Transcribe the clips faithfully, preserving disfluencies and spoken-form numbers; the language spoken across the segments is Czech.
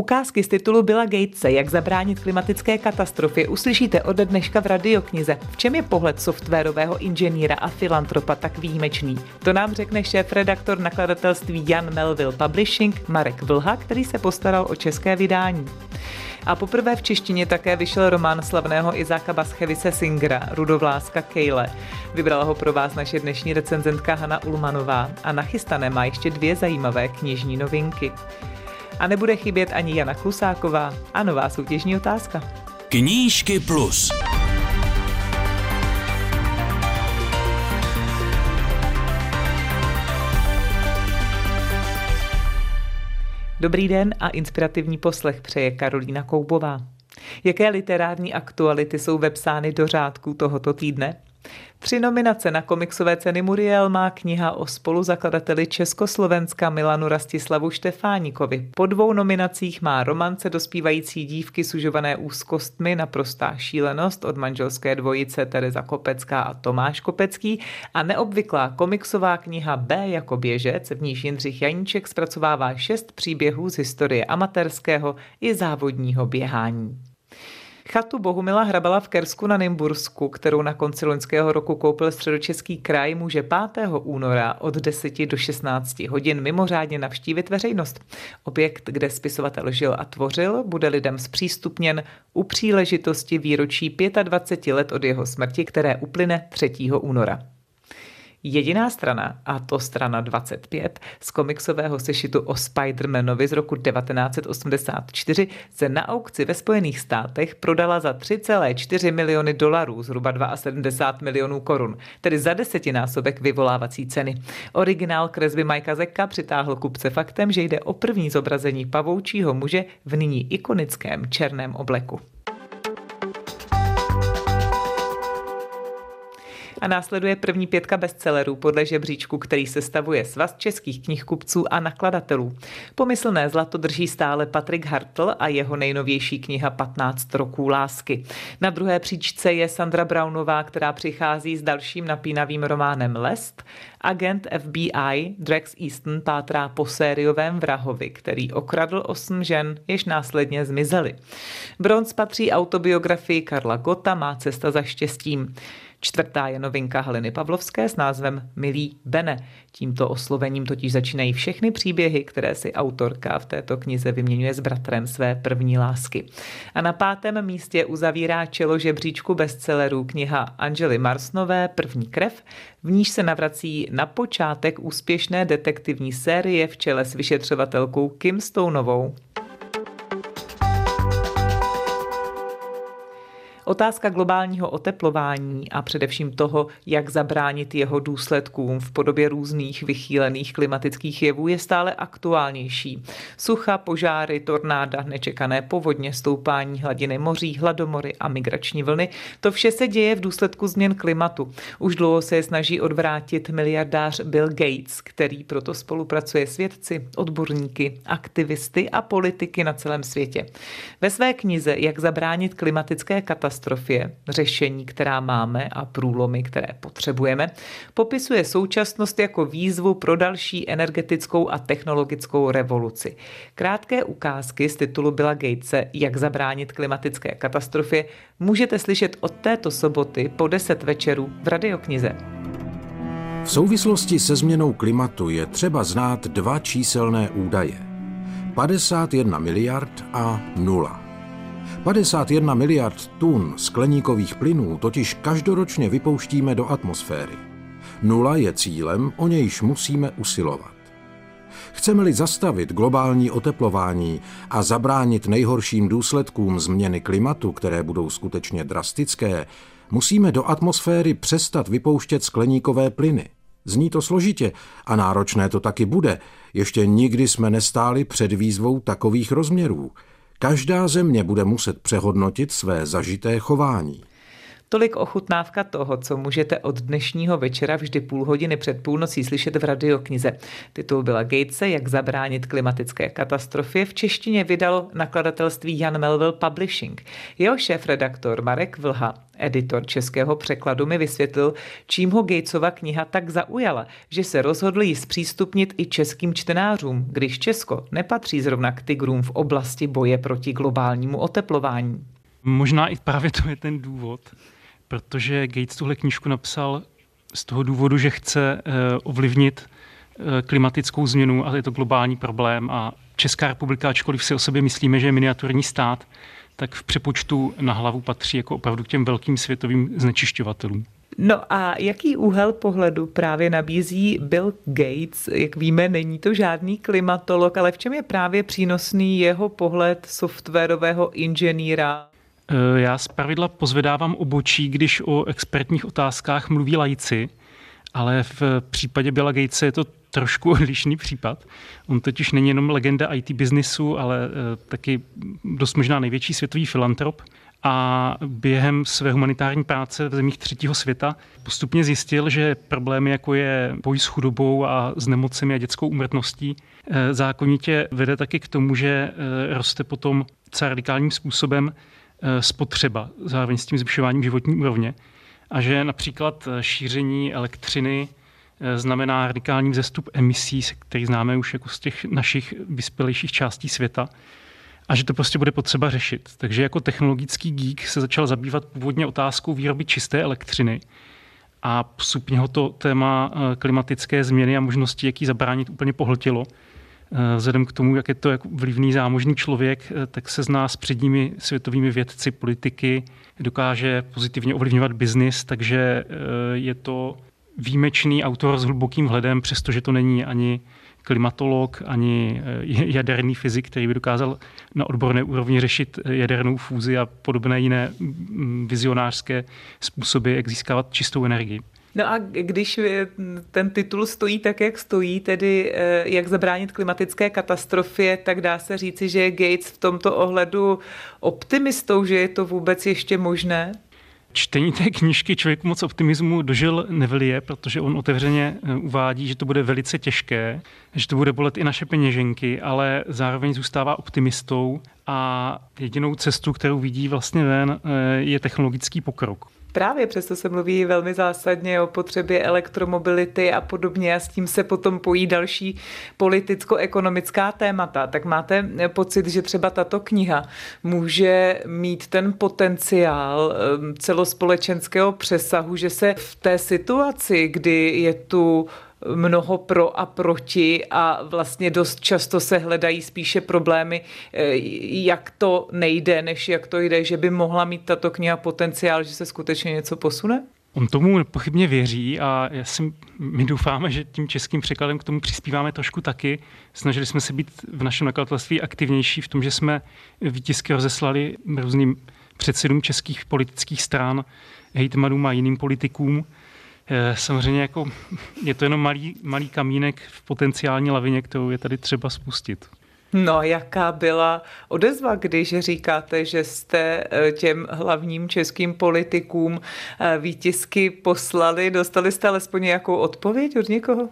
Ukázky z titulu Billa Gatese Jak zabránit klimatické katastrofě uslyšíte ode dneška v Radioknize. V čem je pohled softwarového inženýra a filantropa tak výjimečný? To nám řekne šéfredaktor nakladatelství Jan Melville Publishing Marek Vlha, který se postaral o české vydání. A poprvé v češtině také vyšel román slavného Izáka Bashevisse Singera Rudovláska Kejle. Vybrala ho pro vás naše dnešní recenzentka Hana Ulmanová a nachystané má ještě dvě zajímavé knižní novinky. A nebude chybět ani Jana Klusáková a nová soutěžní otázka. Knížky plus. Dobrý den a inspirativní poslech přeje Karolína Koubová. Jaké literární aktuality jsou vepsány do řádku tohoto týdne? Tři nominace na komiksové ceny Muriel má kniha o spoluzakladateli Československa Milanu Rastislavu Štefánikovi. Po dvou nominacích má romance dospívající dívky sužované úzkostmi Naprostá šílenost od manželské dvojice Tereza Kopecká a Tomáš Kopecký a neobvyklá komiksová kniha B jako běžec, v níž Jindřich Janíček zpracovává šest příběhů z historie amatérského i závodního běhání. Chatu Bohumila Hrabala v Kersku na Nymbursku, kterou na konci loňského roku koupil Středočeský kraj, může pátého února od deseti do šestnácti hodin mimořádně navštívit veřejnost. Objekt, kde spisovatel žil a tvořil, bude lidem zpřístupněn u příležitosti výročí dvaceti pěti let od jeho smrti, které uplyne třetího února. Jediná strana, a to strana dvacet pět, z komiksového sešitu o Spidermanovi z roku devatenáct set osmdesát čtyři se na aukci ve Spojených státech prodala za tři celé čtyři miliony dolarů, zhruba sedmdesát dva milionů korun, tedy za desetinásobek vyvolávací ceny. Originál kresby Mikea Zecka přitáhl kupce faktem, že jde o první zobrazení pavoučího muže v nyní ikonickém černém obleku. A následuje první pětka bestsellerů podle žebříčku, který sestavuje Svaz českých knihkupců a nakladatelů. Pomyslné zlato drží stále Patrik Hartl a jeho nejnovější kniha patnáct roků lásky. Na druhé příčce je Sandra Brownová, která přichází s dalším napínavým románem Lest. Agent F B I Drax Easton pátrá po sériovém vrahovi, který okradl osm žen, jež následně zmizely. Bronz patří autobiografii Karla Gotta Má cesta za štěstím. Čtvrtá je novinka Heleny Pavlovské s názvem Milý Bene. Tímto oslovením totiž začínají všechny příběhy, které si autorka v této knize vyměňuje s bratrem své první lásky. A na pátém místě uzavírá čelo žebříčku bestsellerů kniha Angely Marsnové První krev, v níž se navrací na počátek úspěšné detektivní série v čele s vyšetřovatelkou Kim Stoneovou. Otázka globálního oteplování a především toho, jak zabránit jeho důsledkům v podobě různých vychýlených klimatických jevů, je stále aktuálnější. Sucha, požáry, tornáda, nečekané povodně, stoupání hladiny moří, hladomory a migrační vlny, to vše se děje v důsledku změn klimatu. Už dlouho se je snaží odvrátit miliardář Bill Gates, který proto spolupracuje s vědci, odborníky, aktivisty a politiky na celém světě. Ve své knize Jak zabránit klimatické katastrofě, řešení, která máme a průlomy, které potřebujeme, popisuje současnost jako výzvu pro další energetickou a technologickou revoluci. Krátké ukázky z titulu Billa Gatese Jak zabránit klimatické katastrofě můžete slyšet od této soboty po deset večerů v Radioknize. V souvislosti se změnou klimatu je třeba znát dva číselné údaje. padesát jedna miliard a nula. padesát jedna miliard tun skleníkových plynů totiž každoročně vypouštíme do atmosféry. Nula je cílem, o nějž musíme usilovat. Chceme-li zastavit globální oteplování a zabránit nejhorším důsledkům změny klimatu, které budou skutečně drastické, musíme do atmosféry přestat vypouštět skleníkové plyny. Zní to složitě a náročné to taky bude. Ještě nikdy jsme nestáli před výzvou takových rozměrů. Každá země bude muset přehodnotit své zažité chování. Tolik ochutnávka toho, co můžete od dnešního večera vždy půl hodiny před půlnocí slyšet v Radioknize. Titul Billa Gatese, Jak zabránit klimatické katastrofě, v češtině vydalo nakladatelství Jan Melville Publishing. Jeho šéfredaktor Marek Vlha, editor českého překladu, mi vysvětlil, čím ho Gatesova kniha tak zaujala, že se rozhodl ji zpřístupnit i českým čtenářům, když Česko nepatří zrovna k tigrům v oblasti boje proti globálnímu oteplování. Možná i právě to je ten důvod, protože Gates tuhle knížku napsal z toho důvodu, že chce ovlivnit klimatickou změnu a je to globální problém a Česká republika, ačkoliv si o sobě myslíme, že je miniaturní stát, tak v přepočtu na hlavu patří jako opravdu k těm velkým světovým znečišťovatelům. No a jaký úhel pohledu právě nabízí Bill Gates? Jak víme, není to žádný klimatolog, ale v čem je právě přínosný jeho pohled softwarového inženýra? Já zpravidla pozvedávám obočí, když o expertních otázkách mluví laici, ale v případě Billa Gatese je to trošku odlišný případ. On totiž není jenom legenda í té biznisu, ale taky dost možná největší světový filantrop. A během své humanitární práce v zemích třetího světa postupně zjistil, že problémy, jako je boj s chudobou a s nemocemi a dětskou úmrtností, zákonitě vede taky k tomu, že roste potom docela radikálním způsobem spotřeba, zároveň s tím zvyšováním životní úrovně. A že například šíření elektřiny znamená radikální vzestup emisí, který známe už jako z těch našich vyspělejších částí světa. A že to prostě bude potřeba řešit. Takže jako technologický geek se začal zabývat původně otázkou výroby čisté elektřiny. A postupně ho to téma klimatické změny a možnosti, jak jí zabránit, úplně pohltilo. Vzhledem k tomu, jak je to jako vlivný zámožný člověk, tak se zná s předními světovými vědci, politiky, dokáže pozitivně ovlivňovat biznis, takže je to výjimečný autor s hlubokým vhledem, přestože to není ani klimatolog, ani jaderný fyzik, který by dokázal na odborné úrovni řešit jadernou fúzi a podobné jiné vizionářské způsoby, jak získávat čistou energii. No a když ten titul stojí tak, jak stojí, tedy jak zabránit klimatické katastrofě, tak dá se říci, že je Gates v tomto ohledu optimistou, že je to vůbec ještě možné? Čtení té knížky člověku moc optimismu dožil nevylije, protože on otevřeně uvádí, že to bude velice těžké, že to bude bolet i naše peněženky, ale zároveň zůstává optimistou a jedinou cestu, kterou vidí vlastně ven, je technologický pokrok. Právě přesto se mluví velmi zásadně o potřebě elektromobility a podobně a s tím se potom pojí další politicko-ekonomická témata. Tak máte pocit, že třeba tato kniha může mít ten potenciál celospolečenského přesahu, že se v té situaci, kdy je tu mnoho pro a proti a vlastně dost často se hledají spíše problémy, jak to nejde, než jak to jde, že by mohla mít tato kniha potenciál, že se skutečně něco posune? On tomu nepochybně věří a já si, my doufáme, že tím českým překladem k tomu přispíváme trošku taky. Snažili jsme se být v našem nakladatelství aktivnější v tom, že jsme výtisky rozeslali různým předsedům českých politických stran, hejtmanům a jiným politikům. Samozřejmě jako je to jenom malý, malý kamínek v potenciální lavině, kterou je tady třeba spustit. No, jaká byla odezva, když říkáte, že jste těm hlavním českým politikům výtisky poslali? Dostali jste alespoň nějakou odpověď od někoho?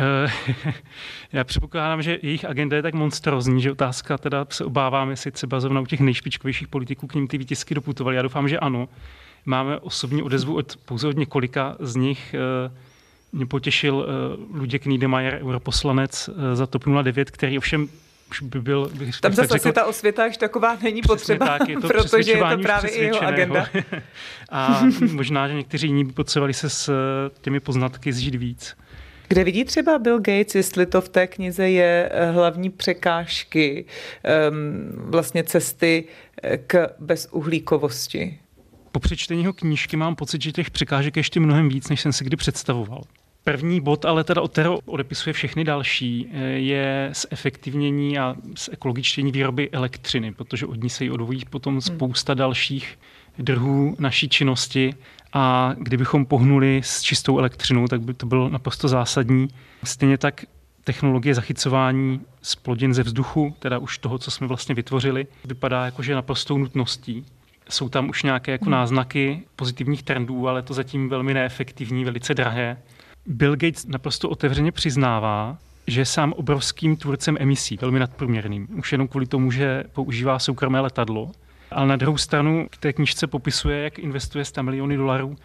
Já předpokládám, že jejich agenda je tak monstrózní, že otázka teda se obávám, jestli třeba zrovna u těch nejšpičkovějších politiků k ním ty výtisky doputovaly. Já doufám, že ano. Máme osobní odezvu od pouze od několika z nich. Mě potěšil Luděk Niedermayer, europoslanec za TOP nula devět, který ovšem už by byl... Tam zase řekl, asi ta osvěta až taková není potřeba, tak, je to protože je to právě i jeho agenda. A možná, že někteří jiní by potřebovali se s těmi poznatky zžít víc. Kde vidí třeba Bill Gates, jestli to v té knize je hlavní překážky vlastně cesty k bezuhlíkovosti? Po přečtení jeho knížky mám pocit, že těch překážek je ještě mnohem víc, než jsem si kdy představoval. První bod, ale teda od kterého odepisuje všechny další, je zefektivnění a zekologičtění výroby elektřiny, protože od ní se jí odvojí potom spousta dalších druhů naší činnosti a kdybychom pohnuli s čistou elektřinou, tak by to bylo naprosto zásadní. Stejně tak technologie zachycování zplodin ze vzduchu, teda už toho, co jsme vlastně vytvořili, vypadá jako, že naprostou nutností. Jsou tam už nějaké jako náznaky pozitivních trendů, ale to zatím velmi neefektivní, velice drahé. Bill Gates naprosto otevřeně přiznává, že je sám obrovským tvůrcem emisí, velmi nadprůměrným. Už jenom kvůli tomu, že používá soukromé letadlo. Ale na druhou stranu k té knížce popisuje, jak investuje sto miliony dolarů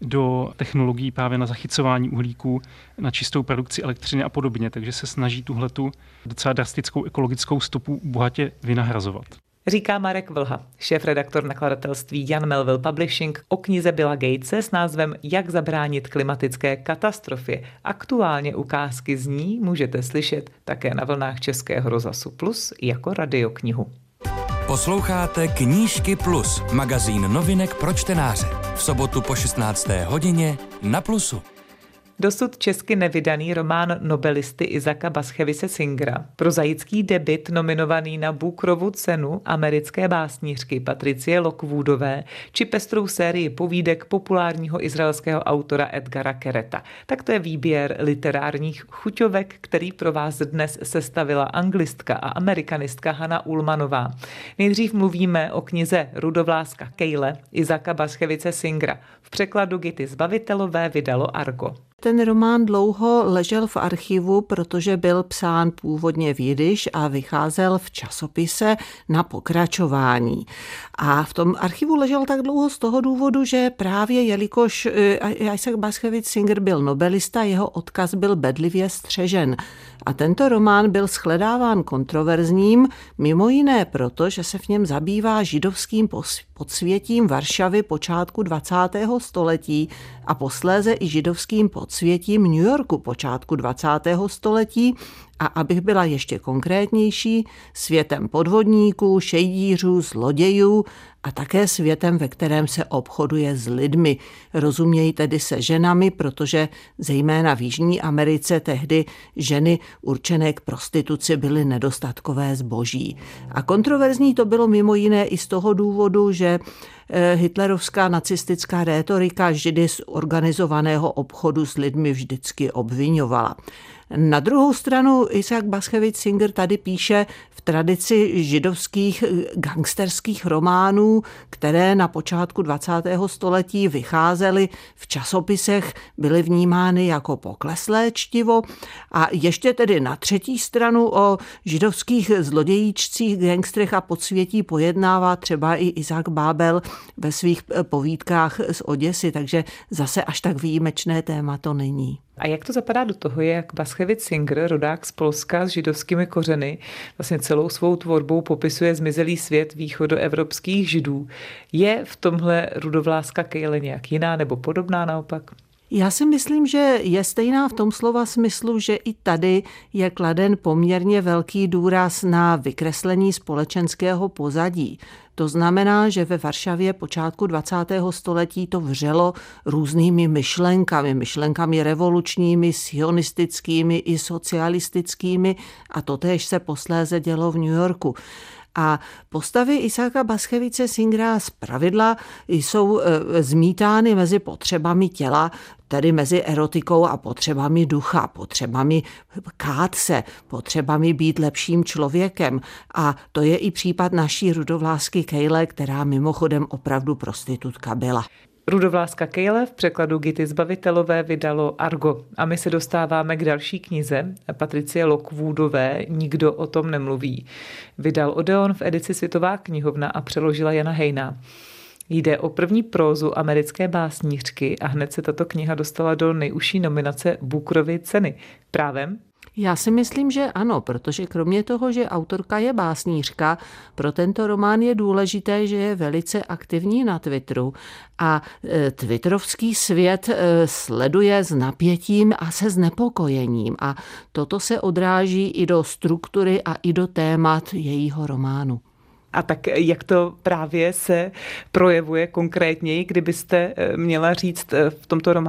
do technologií právě na zachycování uhlíku, na čistou produkci elektřiny a podobně. Takže se snaží tuhletu docela drastickou ekologickou stopu bohatě vynahrazovat. Říká Marek Vlha, šéfredaktor nakladatelství Young Melville Publishing o knize Billa Gatese s názvem Jak zabránit klimatické katastrofě. Aktuálně ukázky z ní můžete slyšet také na vlnách Českého rozhlasu Plus jako radioknihu. Posloucháte Knížky Plus, magazín novinek pro čtenáře. V sobotu po šestnácté hodině na Plusu. Dosud česky nevydaný román nobelisty Isaaca Bashevisse Singera, prozaický debut nominovaný na Bookerovu cenu americké básnířky Patricie Lockwoodové či pestrou sérii povídek populárního izraelského autora Edgara Kereta. Tak to je výběr literárních chuťovek, který pro vás dnes sestavila anglistka a amerikanistka Hana Ullmanová. Nejdřív mluvíme o knize Rudovláska Kejle Isaaca Bashevisse Singera. V překladu Gity Zbavitelové vydalo Argo. Ten román dlouho ležel v archivu, protože byl psán původně v jidiš a vycházel v časopise na pokračování. A v tom archivu ležel tak dlouho z toho důvodu, že právě jelikož Isaac Bashevis Singer byl nobelista, jeho odkaz byl bedlivě střežen. A tento román byl shledáván kontroverzním, mimo jiné proto, že se v něm zabývá židovským podsvětím Varšavy počátku dvacátého století a posléze i židovským podsvětím New Yorku počátku dvacátého století a abych byla ještě konkrétnější, světem podvodníků, šejdířů, zlodějů a také světem, ve kterém se obchoduje s lidmi. Rozumějí tedy se ženami, protože zejména v Jižní Americe tehdy ženy určené k prostituci byly nedostatkové zboží. A kontroverzní to bylo mimo jiné i z toho důvodu, že hitlerovská nacistická rétorika židy z organizovaného obchodu s lidmi vždycky obvinovala. Na druhou stranu Isaac Bashevis Singer tady píše v tradici židovských gangsterských románů, které na počátku dvacátého století vycházely v časopisech, byly vnímány jako pokleslé čtivo a ještě tedy na třetí stranu o židovských zlodějíčcích, gangstrech a podsvětí pojednává třeba i Isaac Babel ve svých povídkách z Oděsy, takže zase až tak výjimečné téma to není. A jak to zapadá do toho, jak Bashevis Singer, rodák z Polska s židovskými kořeny, vlastně celou svou tvorbou popisuje zmizelý svět východoevropských židů. Je v tomhle Rudovláska Kejle nějak jiná nebo podobná naopak? Já si myslím, že je stejná v tom slova smyslu, že i tady je kladen poměrně velký důraz na vykreslení společenského pozadí. To znamená, že ve Varšavě počátku dvacátého století to vřelo různými myšlenkami, myšlenkami revolučními, sionistickými i socialistickými a totéž se posléze dělo v New Yorku. A postavy Isaaca Bashevise Singera zpravidla jsou e, zmítány mezi potřebami těla, tedy mezi erotikou a potřebami ducha, potřebami kát se, potřebami být lepším člověkem. A to je i případ naší Rudovlásky Kejle, která mimochodem opravdu prostitutka byla. Rudovláska Kejle v překladu Gity Zbavitelové vydalo Argo. A my se dostáváme k další knize Patricie Lockwoodové Nikdo o tom nemluví. Vydal Odeon v edici Světová knihovna a přeložila Jana Hejná. Jde o první prózu americké básnířky a hned se tato kniha dostala do nejužší nominace Bookerovy ceny. Právem? Já si myslím, že ano, protože kromě toho, že autorka je básnířka, pro tento román je důležité, že je velice aktivní na Twitteru a e, twitterovský svět e, sleduje s napětím a se znepokojením a toto se odráží i do struktury a i do témat jejího románu. A tak jak to právě se projevuje konkrétněji, kdybyste měla říct v tomto románu?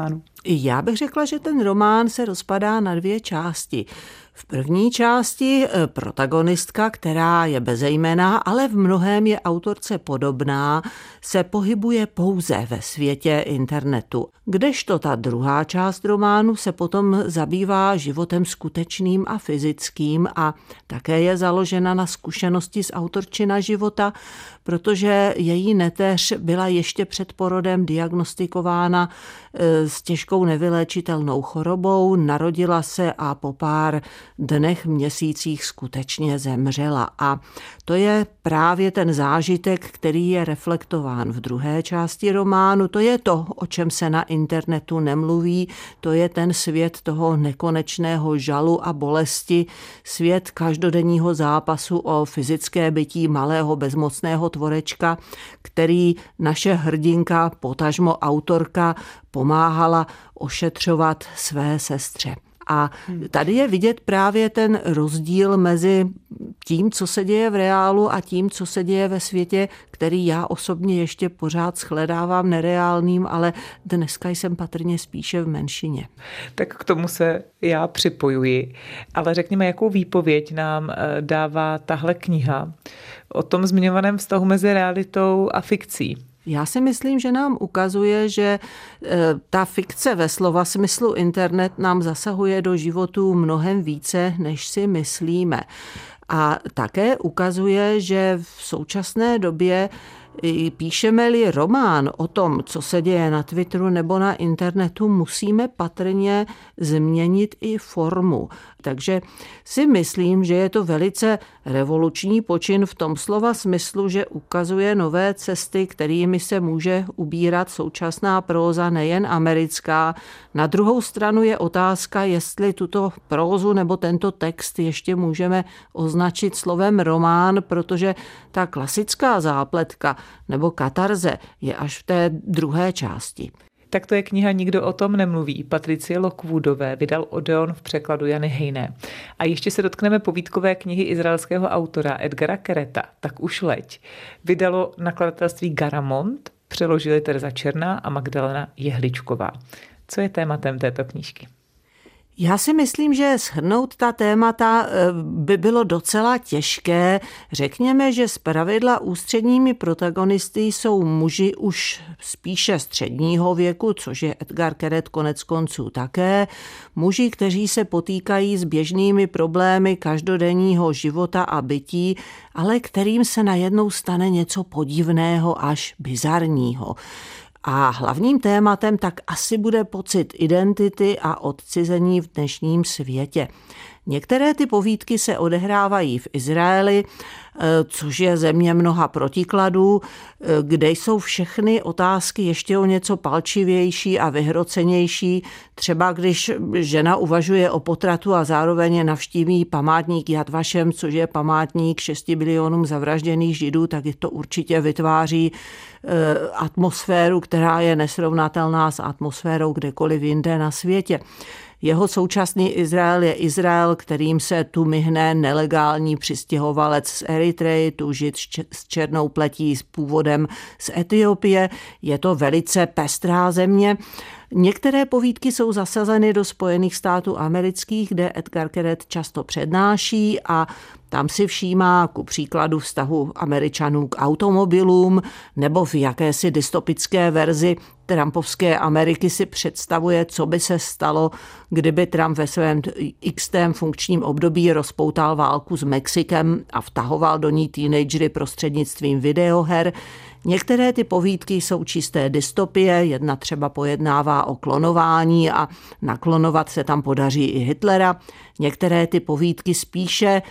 Já bych řekla, že ten román se rozpadá na dvě části. V první části protagonistka, která je bezejmenná, ale v mnohém je autorce podobná, se pohybuje pouze ve světě internetu. Kdežto ta druhá část románu se potom zabývá životem skutečným a fyzickým a také je založena na zkušenosti z autorčina života, protože její neteř byla ještě před porodem diagnostikována s těžkou nevyléčitelnou chorobou, narodila se a po pár dnech, měsících skutečně zemřela. A to je právě ten zážitek, který je reflektován v druhé části románu. To je to, o čem se na internetu nemluví, to je ten svět toho nekonečného žalu a bolesti, svět každodenního zápasu o fyzické bytí malého bezmocného tvorečka, který naše hrdinka, potažmo autorka, pomáhala ošetřovat své sestře. A tady je vidět právě ten rozdíl mezi tím, co se děje v reálu a tím, co se děje ve světě, který já osobně ještě pořád shledávám nereálným, ale dneska jsem patrně spíše v menšině. Tak k tomu se já připojuji. Ale řekněme, jakou výpověď nám dává tahle kniha o tom zmiňovaném vztahu mezi realitou a fikcí? Já si myslím, že nám ukazuje, že ta fikce ve slova smyslu internet nám zasahuje do životů mnohem více, než si myslíme. A také ukazuje, že v současné době píšeme-li román o tom, co se děje na Twitteru nebo na internetu, musíme patrně změnit i formu. Takže si myslím, že je to velice revoluční počin v tom slova smyslu, že ukazuje nové cesty, kterými se může ubírat současná próza, nejen americká. Na druhou stranu je otázka, jestli tuto prózu nebo tento text ještě můžeme označit slovem román, protože ta klasická zápletka nebo katarze je až v té druhé části. Tak to je kniha Nikdo o tom nemluví. Patricie Lockwoodové vydal Odeon v překladu Jany Hejné. A ještě se dotkneme povídkové knihy izraelského autora Edgara Kereta, Tak už leď. Vydalo nakladatelství Garamond, přeložili Tereza Černá a Magdalena Jehličková. Co je tématem této knížky? Já si myslím, že shrnout ta témata by bylo docela těžké. Řekněme, že zpravidla ústředními protagonisty jsou muži už spíše středního věku, což je Edgar Keret konec konců také. Muži, kteří se potýkají s běžnými problémy každodenního života a bytí, ale kterým se najednou stane něco podivného až bizarního. A hlavním tématem tak asi bude pocit identity a odcizení v dnešním světě. Některé ty povídky se odehrávají v Izraeli, což je země mnoha protikladů, kde jsou všechny otázky ještě o něco palčivější a vyhrocenější. Třeba když žena uvažuje o potratu a zároveň navštíví památník Yad Vashem, což je památník šesti milionům zavražděných Židů, tak to určitě vytváří atmosféru, která je nesrovnatelná s atmosférou kdekoliv jinde na světě. Jeho současný Izrael je Izrael, kterým se tu myhne nelegální přistěhovalec z Eritreji, tu Žid s černou pletí s původem z Etiopie. Je to velice pestrá země. Některé povídky jsou zasazeny do Spojených států amerických, kde Edgar Keret často přednáší a tam si všímá ku příkladu vztahu Američanů k automobilům nebo v jakési dystopické verzi trumpovské Ameriky si představuje, co by se stalo, kdyby Trump ve svém xtém funkčním období rozpoutal válku s Mexikem a vtahoval do ní teenagery prostřednictvím videoher. Některé ty povídky jsou čisté dystopie, jedna třeba pojednává o klonování a naklonovat se tam podaří i Hitlera. Některé ty povídky spíše e,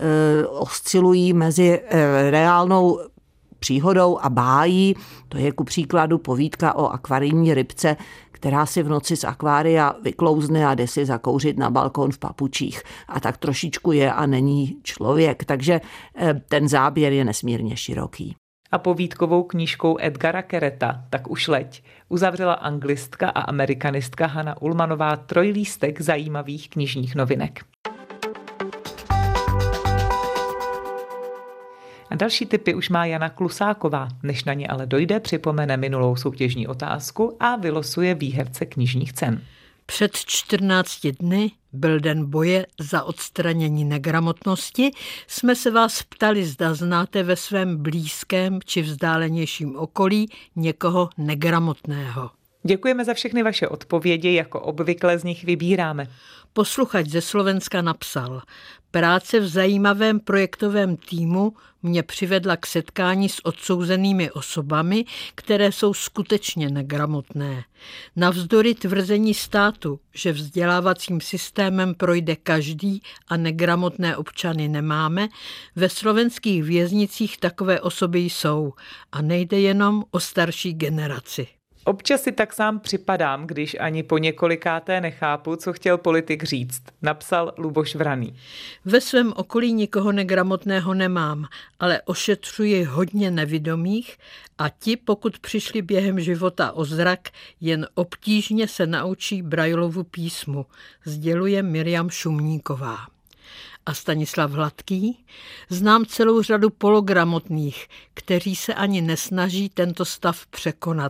oscilují mezi e, reálnou příhodou a bájí. To je ku příkladu povídka o akvarijní rybce, která si v noci z akvária vyklouzne a jde si zakouřit na balkon v papučích. A tak trošičku je a není člověk. Takže e, ten záběr je nesmírně široký. A povídkovou knížkou Edgara Kereta Tak už leď uzavřela anglistka a amerikanistka Hana Ulmanová trojlístek zajímavých knižních novinek. A další tipy už má Jana Klusáková. Než na ně ale dojde, připomene minulou soutěžní otázku a vylosuje výherce knižních cen. Před čtrnácti dny byl den boje za odstranění negramotnosti. Jsme se vás ptali, zda znáte ve svém blízkém či vzdálenějším okolí někoho negramotného. Děkujeme za všechny vaše odpovědi, jako obvykle z nich vybíráme. Posluchač ze Slovenska napsal: práce v zajímavém projektovém týmu mě přivedla k setkání s odsouzenými osobami, které jsou skutečně negramotné. Navzdory tvrzení státu, že vzdělávacím systémem projde každý a negramotné občany nemáme, ve slovenských věznicích takové osoby jsou a nejde jenom o starší generaci. Občas si tak sám připadám, když ani po několikáté nechápu, co chtěl politik říct, napsal Luboš Vraný. Ve svém okolí nikoho negramotného nemám, ale ošetřuji hodně nevidomých a ti, pokud přišli během života o zrak, jen obtížně se naučí Braillovu písmu, sděluje Miriam Šumníková. A Stanislav Hladký? Znám celou řadu pologramotných, kteří se ani nesnaží tento stav překonat.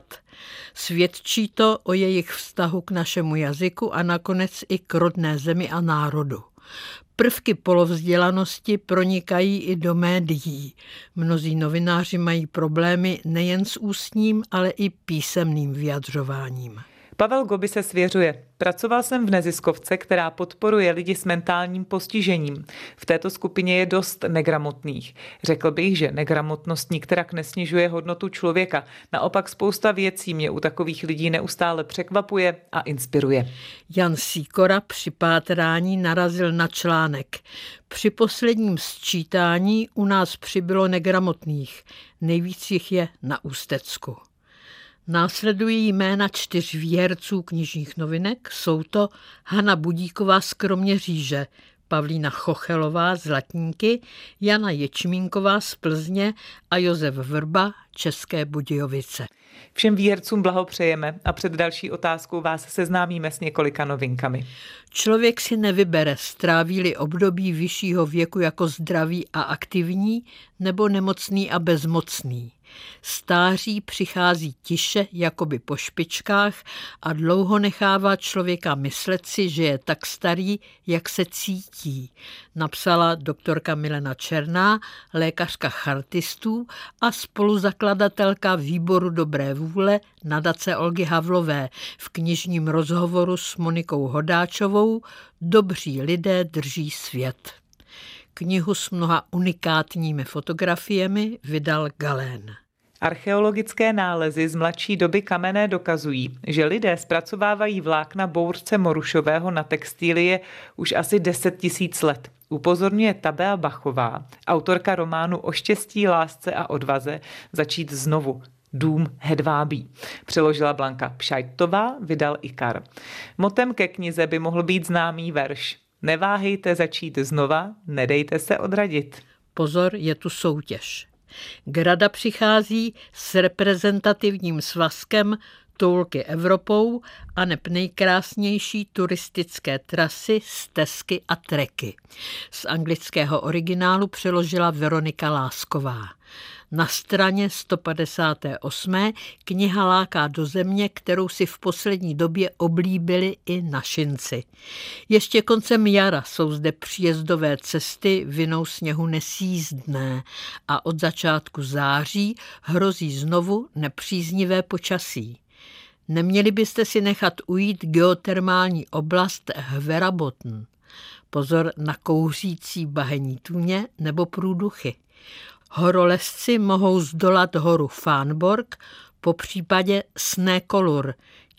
Svědčí to o jejich vztahu k našemu jazyku a nakonec i k rodné zemi a národu. Prvky polovzdělanosti pronikají i do médií. Mnozí novináři mají problémy nejen s ústním, ale i písemným vyjadřováním. Pavel Gobi se svěřuje. Pracoval jsem v neziskovce, která podporuje lidi s mentálním postižením. V této skupině je dost negramotných. Řekl bych, že negramotnost nikterak nesnižuje hodnotu člověka. Naopak spousta věcí mě u takových lidí neustále překvapuje a inspiruje. Jan Sýkora při pátrání narazil na článek. Při posledním sčítání u nás přibylo negramotných. Nejvíc jich je na Ústecku. Následují jména čtyř výherců knižních novinek. Jsou to Hana Budíková z Kroměříže, Pavlína Chochelová z Latníky, Jana Ječmínková z Plzně a Josef Vrba, České Budějovice. Všem výhercům blahopřejeme a před další otázkou vás seznámíme s několika novinkami. Člověk si nevybere, stráví-li období vyššího věku jako zdravý a aktivní nebo nemocný a bezmocný. Stáří přichází tiše, jakoby po špičkách a dlouho nechává člověka myslet si, že je tak starý, jak se cítí, napsala doktorka Milena Černá, lékařka chartistů a spoluzakladatelka Výboru dobré vůle nadace Olgy Havlové v knižním rozhovoru s Monikou Hodáčovou Dobří lidé drží svět. Knihu s mnoha unikátními fotografiemi vydal Galén. Archeologické nálezy z mladší doby kamenné dokazují, že lidé zpracovávají vlákna bouřce morušového na textilie už asi deset tisíc let. Upozorňuje Tabea Bachová, autorka románu O štěstí, lásce a odvaze začít znovu. Dům hedvábí. Přeložila Blanka Pšajtová, vydal Ikar. Motem ke knize by mohl být známý verš. Neváhejte začít znova, nedejte se odradit. Pozor, je tu soutěž. Grada přichází s reprezentativním svazkem Toulky Evropou a neb nejkrásnější turistické trasy, stezky a treky. Z anglického originálu přeložila Veronika Lásková. Na straně sto padesát osm kniha láká do země, kterou si v poslední době oblíbili i našinci. Ještě koncem jara jsou zde příjezdové cesty vinou sněhu nesjízdné a od začátku září hrozí znovu nepříznivé počasí. Neměli byste si nechat ujít geotermální oblast Hverabotn. Pozor na kouřící bahenní tůně nebo průduchy. Horolezci mohou zdolat horu Fánborg, po případě Snékolur,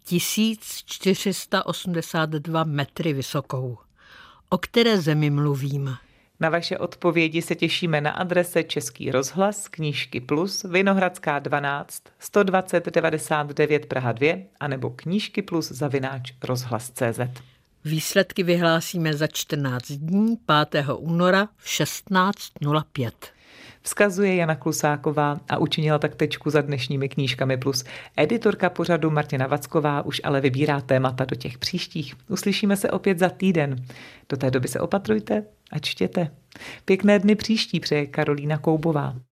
tisíc čtyři sta osmdesát dva metry vysokou. O které zemi mluvím? Na vaše odpovědi se těšíme na adrese Český rozhlas, Knížky Plus, Vinohradská dvanáct, sto dvacet devadesát devět Praha dva anebo knížky plus zavináč rozhlas tečka cé zet. Výsledky vyhlásíme za čtrnáct dní, pátého února v šestnáct nula pět. Vzkazuje Jana Klusáková a učinila tak tečku za dnešními knížkami plus. Editorka pořadu Martina Vacková už ale vybírá témata do těch příštích. Uslyšíme se opět za týden. Do té doby se opatrujte a čtěte. Pěkné dny příští přeje Karolína Koubová.